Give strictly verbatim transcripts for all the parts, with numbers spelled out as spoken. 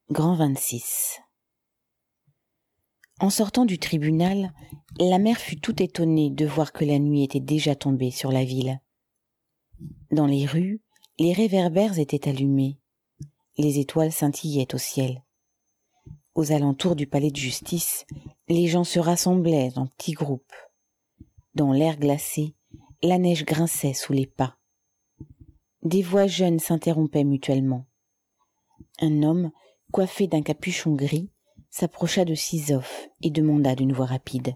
Grand vingt-six. En sortant du tribunal, la mère fut tout étonnée de voir que la nuit était déjà tombée sur la ville. Dans les rues, les réverbères étaient allumés. Les étoiles scintillaient au ciel. Aux alentours du palais de justice, les gens se rassemblaient en petits groupes. Dans l'air glacé, la neige grinçait sous les pas. Des voix jeunes s'interrompaient mutuellement. Un homme, coiffé d'un capuchon gris, s'approcha de Sisof et demanda d'une voix rapide.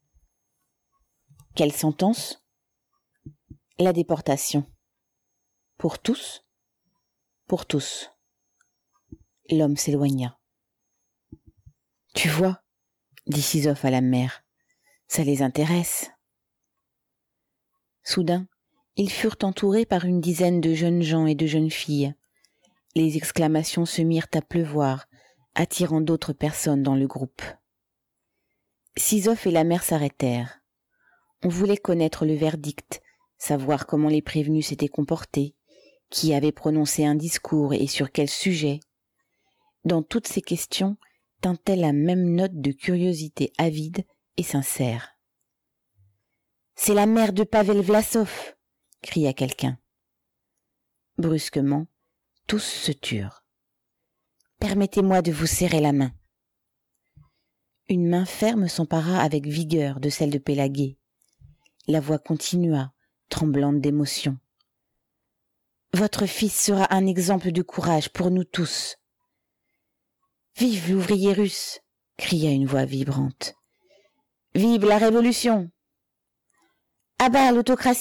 « Quelle sentence ?»« La déportation. »« Pour tous ?»« Pour tous. » L'homme s'éloigna. « Tu vois, » dit Sisof à la mère, « ça les intéresse. » Soudain, ils furent entourés par une dizaine de jeunes gens et de jeunes filles. Les exclamations se mirent à pleuvoir, attirant d'autres personnes dans le groupe. Sisof et la mère s'arrêtèrent. On voulait connaître le verdict, savoir comment les prévenus s'étaient comportés, qui avait prononcé un discours et sur quel sujet. Dans toutes ces questions tintait la même note de curiosité avide et sincère. « C'est la mère de Pavel Vlasov !» cria quelqu'un. Brusquement, tous se turent. « Permettez-moi de vous serrer la main. » Une main ferme s'empara avec vigueur de celle de Pélagué. La voix continua, tremblante d'émotion. « Votre fils sera un exemple de courage pour nous tous. »« Vive l'ouvrier russe !» cria une voix vibrante. « Vive la révolution !»« À bas l'autocratie !»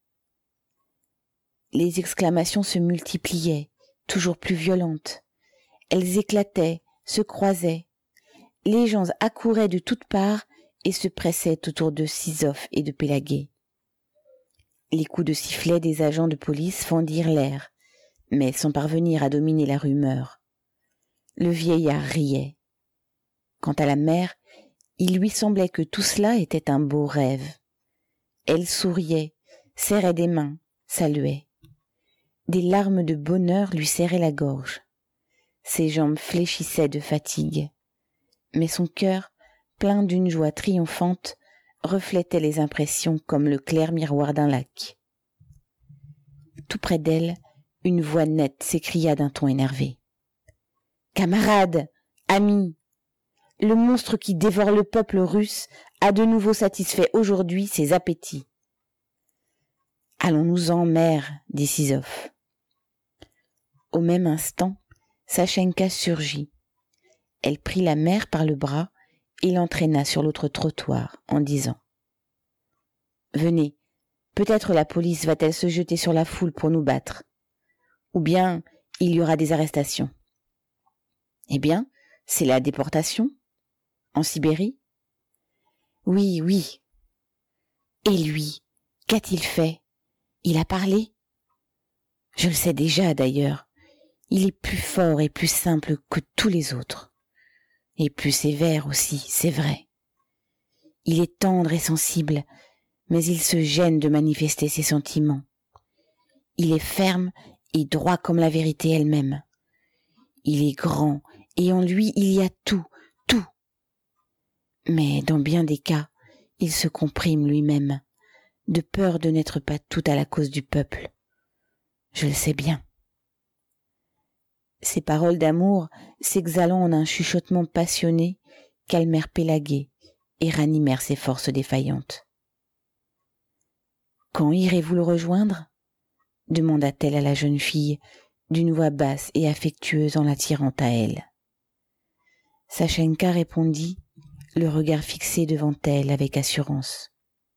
Les exclamations se multipliaient, toujours plus violentes. Elles éclataient, se croisaient. Les gens accouraient de toutes parts et se pressaient autour de Sisof et de Pélagué. Les coups de sifflet des agents de police fendirent l'air, mais sans parvenir à dominer la rumeur. Le vieillard riait. Quant à la mère, il lui semblait que tout cela était un beau rêve. Elle souriait, serrait des mains, saluait. Des larmes de bonheur lui serraient la gorge. Ses jambes fléchissaient de fatigue. Mais son cœur, plein d'une joie triomphante, reflétait les impressions comme le clair miroir d'un lac. Tout près d'elle, une voix nette s'écria d'un ton énervé. « Camarades, amis, le monstre qui dévore le peuple russe a de nouveau satisfait aujourd'hui ses appétits. »« Allons-nous-en, mère, » dit Sisof. Au même instant, Sachenka surgit. Elle prit la mère par le bras et l'entraîna sur l'autre trottoir en disant « Venez, peut-être la police va-t-elle se jeter sur la foule pour nous battre. Ou bien il y aura des arrestations. » Eh bien, c'est la déportation. En Sibérie ? Oui, oui. Et lui, qu'a-t-il fait ? Il a parlé ? Je le sais déjà d'ailleurs. Il est plus fort et plus simple que tous les autres. Et plus sévère aussi, c'est vrai. Il est tendre et sensible, mais il se gêne de manifester ses sentiments. Il est ferme et droit comme la vérité elle-même. Il est grand et en lui il y a tout, tout. Mais dans bien des cas, il se comprime lui-même, de peur de n'être pas tout à la cause du peuple. Je le sais bien. Ces paroles d'amour, s'exhalant en un chuchotement passionné, calmèrent Pélagué et ranimèrent ses forces défaillantes. « Quand irez-vous le rejoindre ?» demanda-t-elle à la jeune fille, d'une voix basse et affectueuse en l'attirant à elle. Sachenka répondit, le regard fixé devant elle avec assurance.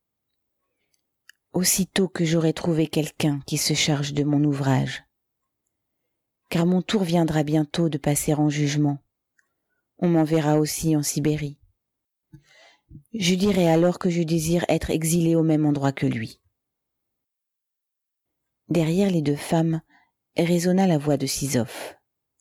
« Aussitôt que j'aurai trouvé quelqu'un qui se charge de mon ouvrage. Car mon tour viendra bientôt de passer en jugement. On m'enverra aussi en Sibérie. Je dirai alors que je désire être exilée au même endroit que lui. » Derrière les deux femmes résonna la voix de Sisof.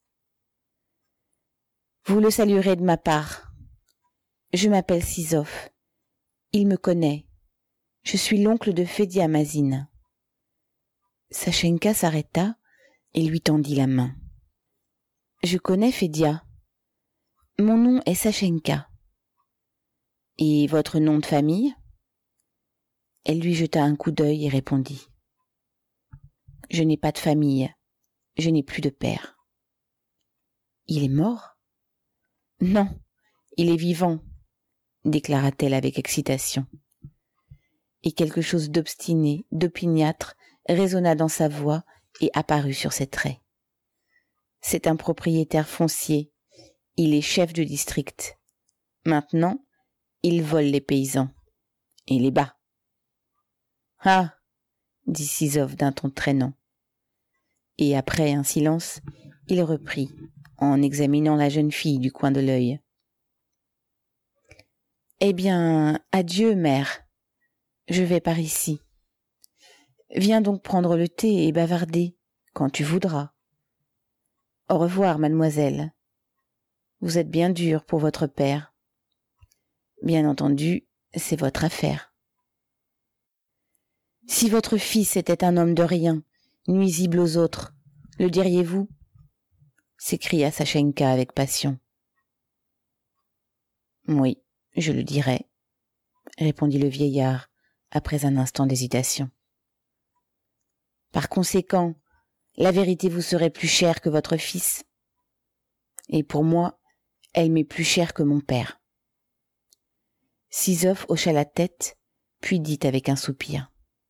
« Vous le saluerez de ma part. Je m'appelle Sisof. Il me connaît. Je suis l'oncle de Fédia Mazine. » Sachenka s'arrêta et lui tendit la main. « Je connais Fédia. Mon nom est Sachenka. Et votre nom de famille ? Elle lui jeta un coup d'œil et répondit. Je n'ai pas de famille. Je n'ai plus de père. Il est mort ? Non, il est vivant, déclara-t-elle avec excitation. Et quelque chose d'obstiné, d'opiniâtre, résonna dans sa voix et apparut sur ses traits. C'est un propriétaire foncier. Il est chef de district. Maintenant, il vole les paysans. Et les bat. Ah, dit Sizov d'un ton traînant. Et après un silence, il reprit, en examinant la jeune fille du coin de l'œil. Eh bien, adieu, mère. Je vais par ici. Viens donc prendre le thé et bavarder, quand tu voudras. Au revoir, mademoiselle. Vous êtes bien dure pour votre père. Bien entendu, c'est votre affaire. Si votre fils était un homme de rien, nuisible aux autres, le diriez-vous ? S'écria Sachenka avec passion. Oui, je le dirais, répondit le vieillard après un instant d'hésitation. Par conséquent, la vérité vous serait plus chère que votre fils. Et pour moi, elle m'est plus chère que mon père. Sizov hocha la tête, puis dit avec un soupir.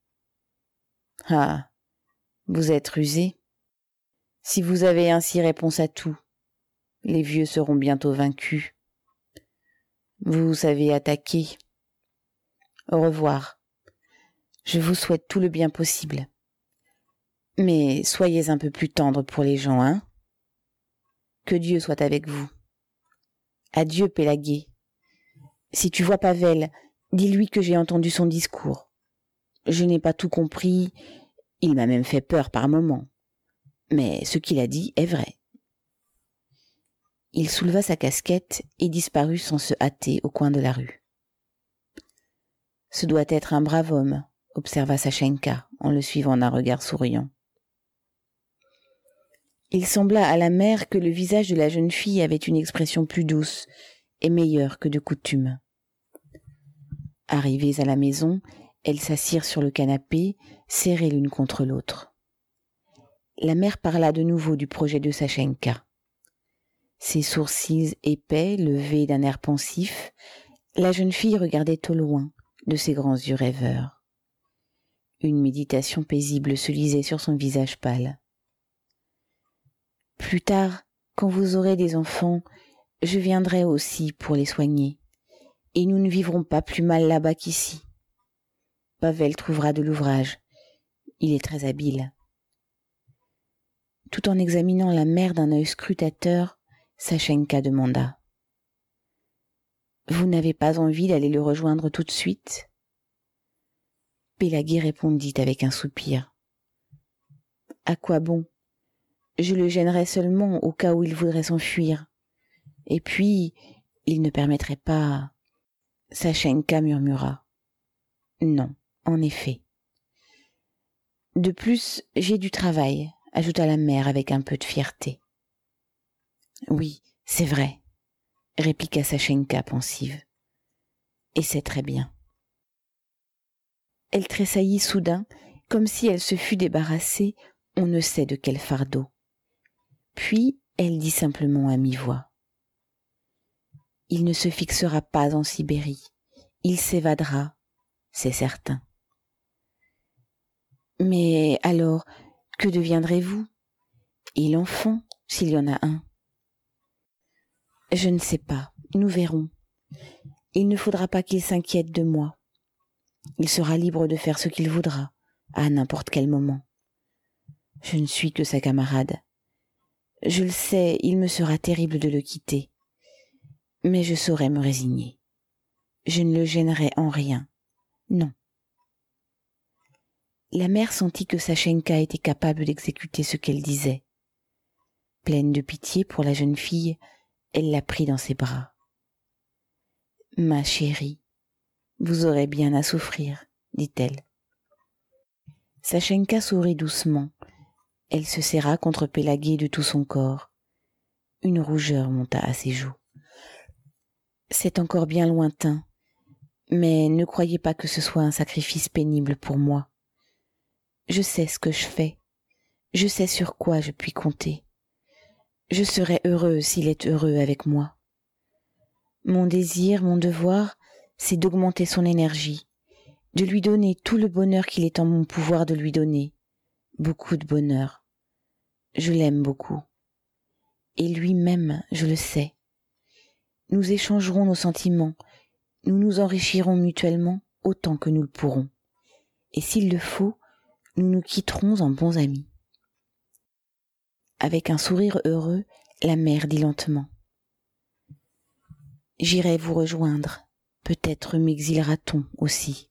Ah, vous êtes rusé. Si vous avez ainsi réponse à tout, les vieux seront bientôt vaincus. Vous savez attaquer. Au revoir. Je vous souhaite tout le bien possible. Mais soyez un peu plus tendre pour les gens, hein ? Que Dieu soit avec vous. Adieu, Pélagué. Si tu vois Pavel, dis-lui que j'ai entendu son discours. Je n'ai pas tout compris, il m'a même fait peur par moments. Mais ce qu'il a dit est vrai. Il souleva sa casquette et disparut sans se hâter au coin de la rue. Ce doit être un brave homme, observa Sachenka en le suivant d'un regard souriant. Il sembla à la mère que le visage de la jeune fille avait une expression plus douce et meilleure que de coutume. Arrivées à la maison, elles s'assirent sur le canapé, serrées l'une contre l'autre. La mère parla de nouveau du projet de Sachenka. Ses sourcils épais, levés d'un air pensif, la jeune fille regardait au loin de ses grands yeux rêveurs. Une méditation paisible se lisait sur son visage pâle. Plus tard, quand vous aurez des enfants, je viendrai aussi pour les soigner, et nous ne vivrons pas plus mal là-bas qu'ici. Pavel trouvera de l'ouvrage. Il est très habile. Tout en examinant la mère d'un œil scrutateur, Sachenka demanda. « Vous n'avez pas envie d'aller le rejoindre tout de suite ?» Pélagué répondit avec un soupir. « À quoi bon ? Je le gênerais seulement au cas où il voudrait s'enfuir. Et puis, il ne permettrait pas... » Sachenka murmura. « Non, en effet. » « De plus, j'ai du travail, » ajouta la mère avec un peu de fierté. « Oui, c'est vrai, » répliqua Sachenka pensive. « Et c'est très bien. » Elle tressaillit soudain, comme si elle se fût débarrassée, on ne sait de quel fardeau. Puis elle dit simplement à mi-voix. « Il ne se fixera pas en Sibérie, il s'évadera, c'est certain. » Mais alors, que deviendrez-vous ? Et l'enfant, s'il y en a un ? Je ne sais pas, nous verrons. Il ne faudra pas qu'il s'inquiète de moi. Il sera libre de faire ce qu'il voudra, à n'importe quel moment. Je ne suis que sa camarade. Je le sais, il me sera terrible de le quitter. Mais je saurai me résigner. Je ne le gênerai en rien. Non. La mère sentit que Sachenka était capable d'exécuter ce qu'elle disait. Pleine de pitié pour la jeune fille, elle la prit dans ses bras. « Ma chérie, vous aurez bien à souffrir, » dit-elle. Sachenka sourit doucement. Elle se serra contre Pélagué de tout son corps. Une rougeur monta à ses joues. C'est encore bien lointain, mais ne croyez pas que ce soit un sacrifice pénible pour moi. Je sais ce que je fais, je sais sur quoi je puis compter. Je serai heureuse s'il est heureux avec moi. Mon désir, mon devoir, c'est d'augmenter son énergie, de lui donner tout le bonheur qu'il est en mon pouvoir de lui donner, beaucoup de bonheur. Je l'aime beaucoup. Et lui-même, je le sais. Nous échangerons nos sentiments, nous nous enrichirons mutuellement autant que nous le pourrons. Et s'il le faut, nous nous quitterons en bons amis. Avec un sourire heureux, la mère dit lentement. J'irai vous rejoindre, peut-être m'exilera-t-on aussi.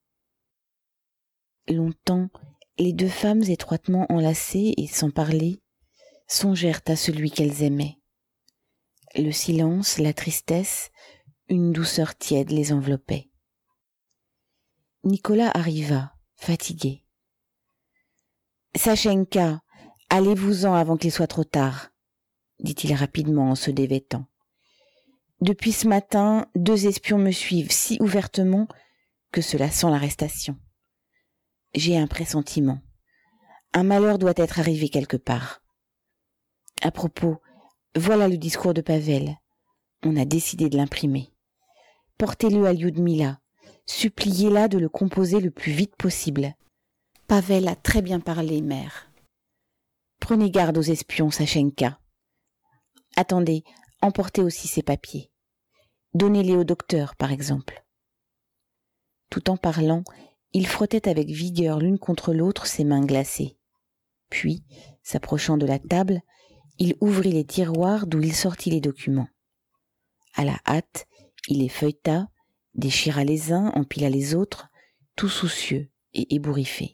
Longtemps, les deux femmes étroitement enlacées et sans parler, songèrent à celui qu'elles aimaient. Le silence, la tristesse, une douceur tiède les enveloppait. Nicolas arriva, fatigué. « Sachenka, allez-vous-en avant qu'il soit trop tard, » dit-il rapidement en se dévêtant. « Depuis ce matin, deux espions me suivent si ouvertement que cela sent l'arrestation. J'ai un pressentiment. Un malheur doit être arrivé quelque part. À propos, voilà le discours de Pavel. On a décidé de l'imprimer. Portez-le à Lyudmila. Suppliez-la de le composer le plus vite possible. Pavel a très bien parlé, mère. Prenez garde aux espions, Sachenka. Attendez, emportez aussi ces papiers. Donnez-les au docteur, par exemple. » Tout en parlant, il frottait avec vigueur l'une contre l'autre ses mains glacées. Puis, s'approchant de la table, il ouvrit les tiroirs d'où il sortit les documents. À la hâte, il les feuilleta, déchira les uns, empila les autres, tout soucieux et ébouriffé.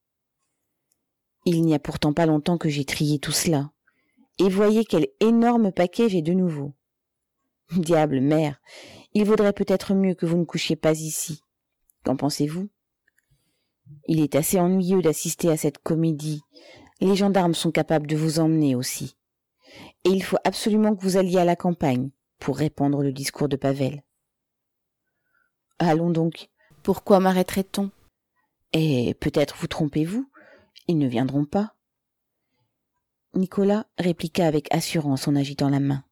Il n'y a pourtant pas longtemps que j'ai trié tout cela, et voyez quel énorme paquet j'ai de nouveau. Diable, mère, il vaudrait peut-être mieux que vous ne couchiez pas ici. Qu'en pensez-vous ? Il est assez ennuyeux d'assister à cette comédie. Les gendarmes sont capables de vous emmener aussi. Et il faut absolument que vous alliez à la campagne pour répandre le discours de Pavel. Allons donc. Pourquoi m'arrêterait-on ? Et peut-être vous trompez-vous, ils ne viendront pas. Nicolas répliqua avec assurance en agitant la main.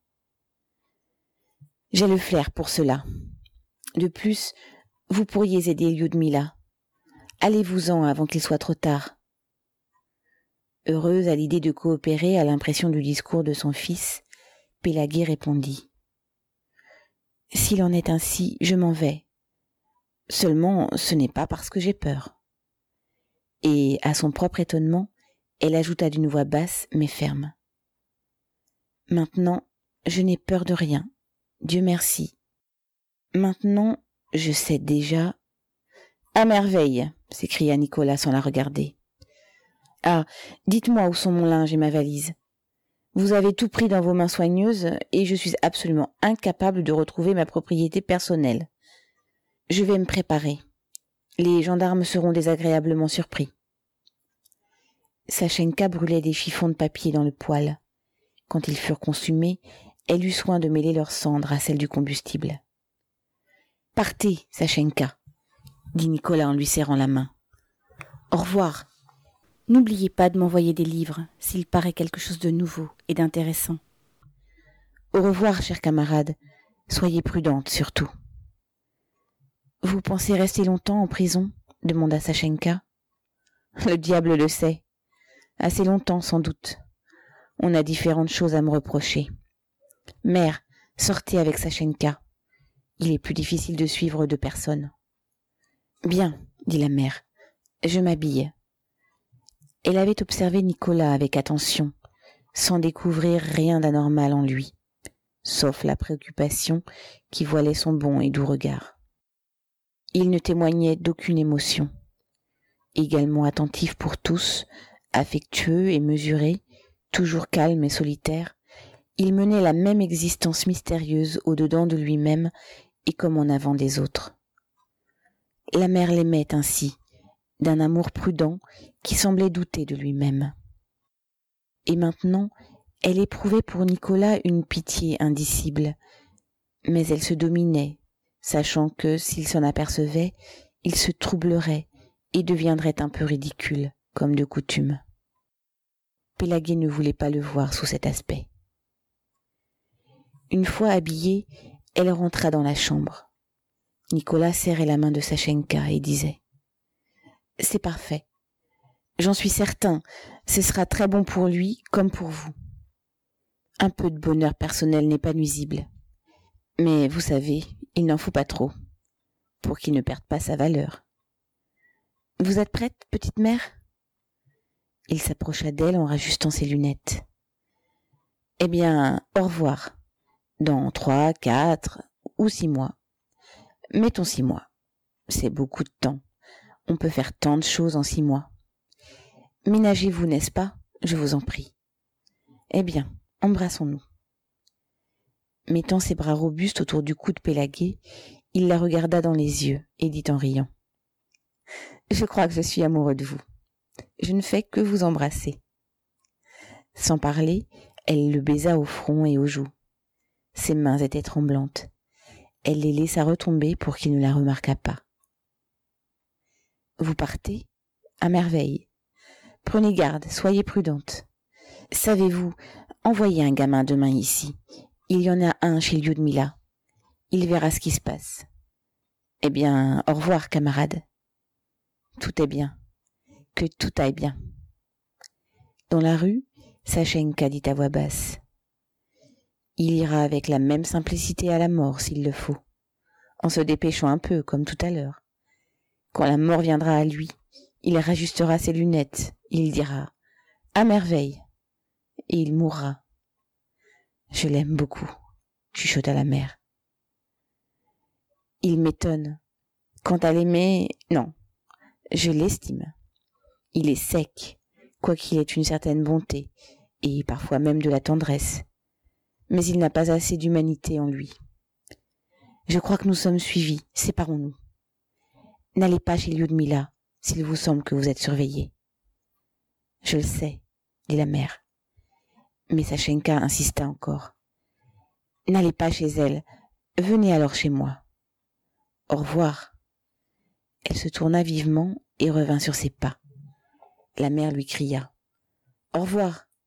J'ai le flair pour cela. De plus, vous pourriez aider Lyudmila. Allez-vous-en avant qu'il soit trop tard. Heureuse à l'idée de coopérer à l'impression du discours de son fils, Pélagie répondit. S'il en est ainsi, je m'en vais. Seulement, ce n'est pas parce que j'ai peur. Et, à son propre étonnement, elle ajouta d'une voix basse mais ferme. Maintenant, je n'ai peur de rien. Dieu merci. Maintenant, je sais déjà... À merveille, s'écria Nicolas sans la regarder. Ah, dites-moi où sont mon linge et ma valise. Vous avez tout pris dans vos mains soigneuses et je suis absolument incapable de retrouver ma propriété personnelle. Je vais me préparer. Les gendarmes seront désagréablement surpris. Sachenka brûlait des chiffons de papier dans le poêle. Quand ils furent consumés, elle eut soin de mêler leurs cendres à celles du combustible. « Partez, Sachenka !» dit Nicolas en lui serrant la main. « Au revoir. N'oubliez pas de m'envoyer des livres, s'il paraît quelque chose de nouveau et d'intéressant. »« Au revoir, chère camarade. Soyez prudente, surtout. »« Vous pensez rester longtemps en prison ?» demanda Sachenka. « Le diable le sait. Assez longtemps, sans doute. On a différentes choses à me reprocher. Mère, sortez avec Sachenka. Il est plus difficile de suivre deux personnes. »« Bien, » dit la mère. « Je m'habille. » Elle avait observé Nicolas avec attention, sans découvrir rien d'anormal en lui, sauf la préoccupation qui voilait son bon et doux regard. Il ne témoignait d'aucune émotion. Également attentif pour tous, affectueux et mesuré, toujours calme et solitaire, il menait la même existence mystérieuse au-dedans de lui-même et comme en avant des autres. La mère l'aimait ainsi, d'un amour prudent qui semblait douter de lui-même. Et maintenant, Elle éprouvait pour Nicolas une pitié indicible, mais elle se dominait, sachant que s'il s'en apercevait, il se troublerait et deviendrait un peu ridicule, comme de coutume. Pélagie ne voulait pas le voir sous cet aspect. Une fois habillée, elle rentra dans la chambre. Nicolas serrait la main de Sachenka et disait « C'est parfait. J'en suis certain, ce sera très bon pour lui comme pour vous. Un peu de bonheur personnel n'est pas nuisible. Mais vous savez, il n'en faut pas trop, pour qu'il ne perde pas sa valeur. Vous êtes prête, petite mère ?» Il s'approcha d'elle en rajustant ses lunettes. « Eh bien, au revoir. Dans trois, quatre ou six mois. Mettons six mois. C'est beaucoup de temps. On peut faire tant de choses en six mois. Ménagez-vous, n'est-ce pas ? Je vous en prie. Eh bien, embrassons-nous. » Mettant ses bras robustes autour du cou de Pélagie, il la regarda dans les yeux et dit en riant « Je crois que je suis amoureux de vous. Je ne fais que vous embrasser. » Sans parler, elle le baisa au front et aux joues. Ses mains étaient tremblantes. Elle les laissa retomber pour qu'il ne la remarquât pas. « Vous partez ? À merveille. Prenez garde, soyez prudente. Savez-vous, envoyez un gamin demain ici. Il y en a un chez Lyudmila. Il verra ce qui se passe. Eh bien, au revoir, camarade. Tout est bien. Que tout aille bien. » Dans la rue, Sachenka dit à voix basse. « Il ira avec la même simplicité à la mort s'il le faut, en se dépêchant un peu comme tout à l'heure. Quand la mort viendra à lui, il rajustera ses lunettes, il dira « à merveille » et il mourra. Je l'aime beaucoup, chuchota la mère. Il m'étonne. Quant à l'aimer, non, je l'estime. Il est sec, quoiqu'il ait une certaine bonté, et parfois même de la tendresse. Mais il n'a pas assez d'humanité en lui. Je crois que nous sommes suivis, séparons-nous. N'allez pas chez Lyudmila, s'il vous semble que vous êtes surveillé. Je le sais, dit la mère. Mais Sachenka insista encore. N'allez pas chez elle, venez alors chez moi. Au revoir. Elle se tourna vivement et revint sur ses pas. La mère lui cria. Au revoir.